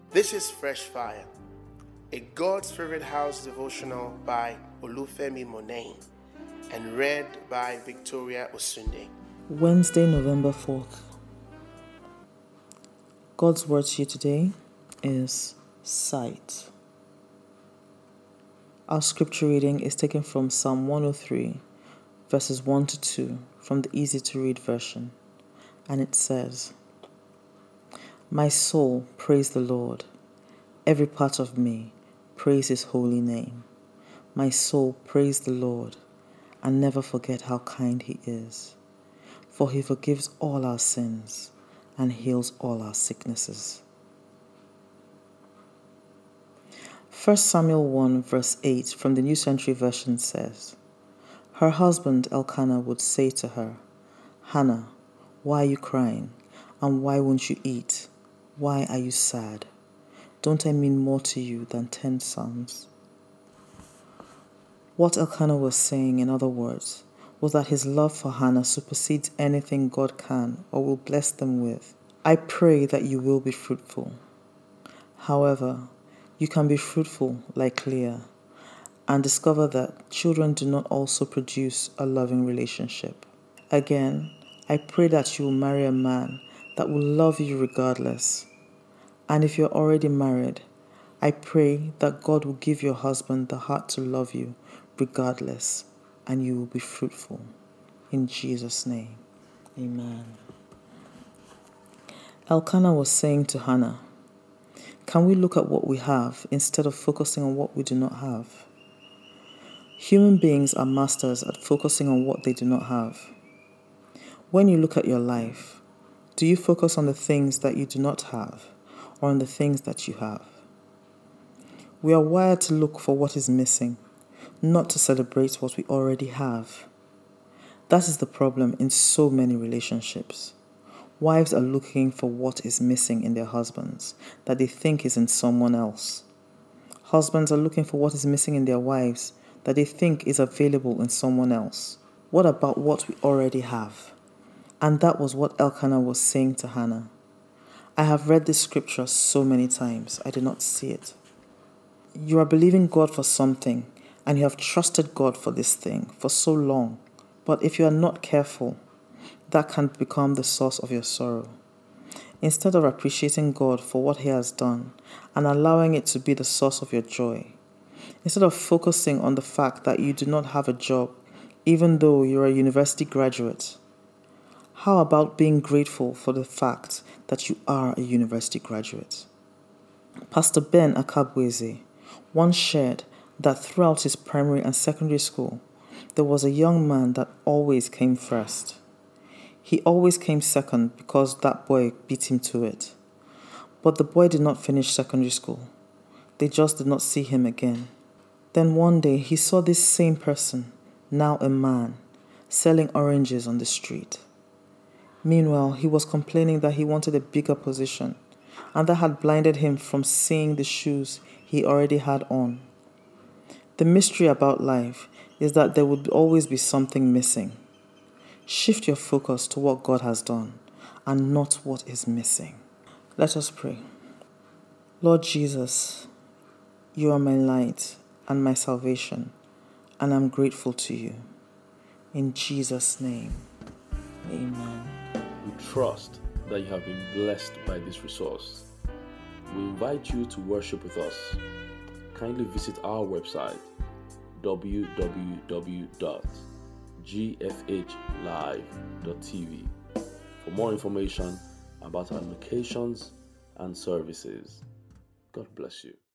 This is Fresh Fire, a God's Favorite House devotional by Olufemi Monain and read by Victoria Osunde. Wednesday, November 4th. God's word to you today is sight. Our scripture reading is taken from Psalm 103, verses 1 to 2 from the easy to read version. And it says, "My soul, praise the Lord. Every part of me, praise his holy name. My soul, praise the Lord, and never forget how kind he is. For he forgives all our sins and heals all our sicknesses." 1 Samuel 1 verse 8 from the New Century Version says, "Her husband Elkanah would say to her, 'Hannah, why are you crying? And why won't you eat? Why are you sad? Don't I mean more to you than 10 sons?'" What Elkanah was saying, in other words, was that his love for Hannah supersedes anything God can or will bless them with. "I pray that you will be fruitful. However, you can be fruitful like Leah and discover that children do not also produce a loving relationship. Again, I pray that you will marry a man that will love you regardless. And if you're already married, I pray that God will give your husband the heart to love you regardless, and you will be fruitful. In Jesus' name, amen." Elkanah was saying to Hannah, can we look at what we have instead of focusing on what we do not have? Human beings are masters at focusing on what they do not have. When you look at your life, do you focus on the things that you do not have or on the things that you have? We are wired to look for what is missing, not to celebrate what we already have. That is the problem in so many relationships. Wives are looking for what is missing in their husbands that they think is in someone else. Husbands are looking for what is missing in their wives that they think is available in someone else. What about what we already have? And that was what Elkanah was saying to Hannah. I have read this scripture so many times, I did not see it. You are believing God for something, and you have trusted God for this thing for so long. But if you are not careful, that can become the source of your sorrow. Instead of appreciating God for what he has done and allowing it to be the source of your joy, instead of focusing on the fact that you do not have a job, even though you're a university graduate, how about being grateful for the fact that you are a university graduate? Pastor Ben Akabweze once shared that throughout his primary and secondary school, there was a young man that always came first. He always came second because that boy beat him to it. But the boy did not finish secondary school. They just did not see him again. Then one day he saw this same person, now a man, selling oranges on the street. Meanwhile, he was complaining that he wanted a bigger position, and that had blinded him from seeing the shoes he already had on. The mystery about life is that there would always be something missing. Shift your focus to what God has done and not what is missing. Let us pray. Lord Jesus, you are my light and my salvation, and I'm grateful to you. In Jesus' name, amen. We trust that you have been blessed by this resource. We invite you to worship with us. Kindly visit our website www.gfhlive.tv for more information about our locations and services. God bless you.